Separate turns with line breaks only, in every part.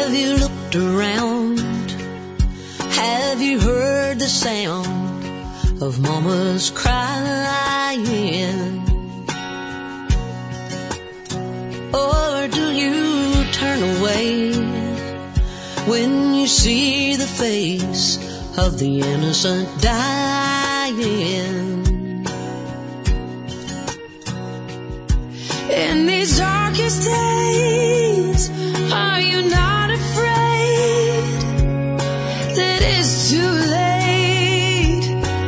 Have you looked around? Have you heard the sound of mamas crying? Or do you turn away when you see the face of the innocent dying? In these darkest days, are you not afraid that it's too late?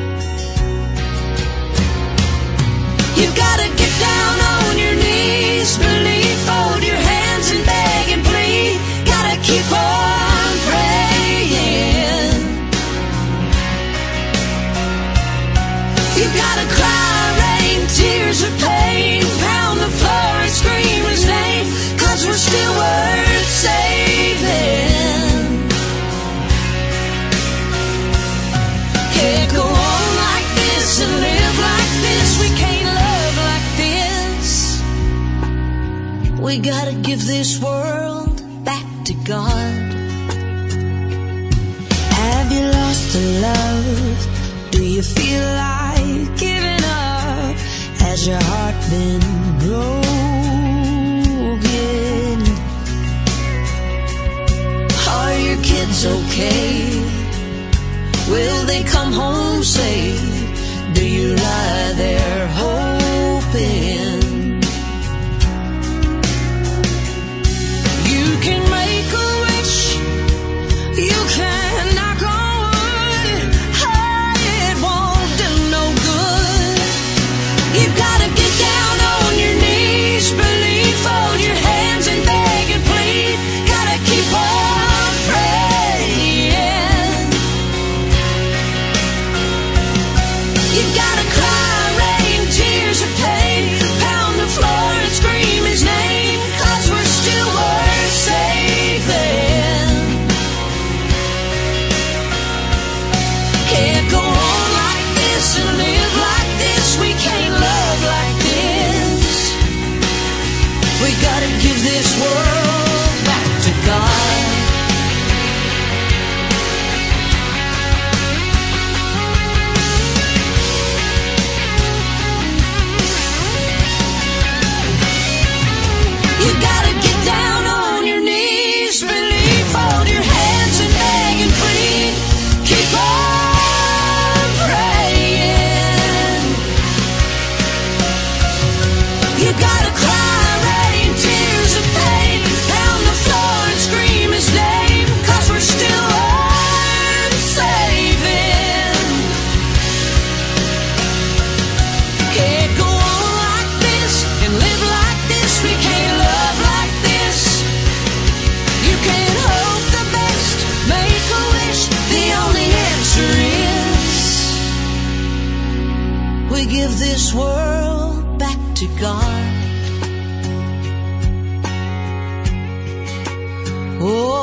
You've got to get down on your knees, believe, fold your hands and beg and plead. Gotta keep on praying. You've got to cry, rain, tears of pain, pound the floor and scream his name, 'cause we're still worth saving. Can't go on like this and live like this. We can't love like this. We gotta give this world back to God. Have you lost a love? Do you feel like giving up? Has your heart been broken? Are your kids okay? Will they come home safe? Do you lie there hoping? You can make a wish, you can knock on wood, it won't do no good. You've got to get down on your knees, believe, fold your hands and beg and plead. Gotta keep on praying. You've got to cry, rain, tears of pain, pound the floor and scream his name, 'cause we're still worth saving. Can't go on like this and live like this. We can't love like this. We gotta give this world back to God. You gotta get down on your knees, believe, fold your hands and beg and plead. Keep on praying. You gotta cry, rain, tears of pain, pound the floor and scream his name, 'cause we're still worth saving. Can't go on like this and live like this. We can't love like this. You can't hope the best, make a wish. The only answer is we give this world back to God. Oh,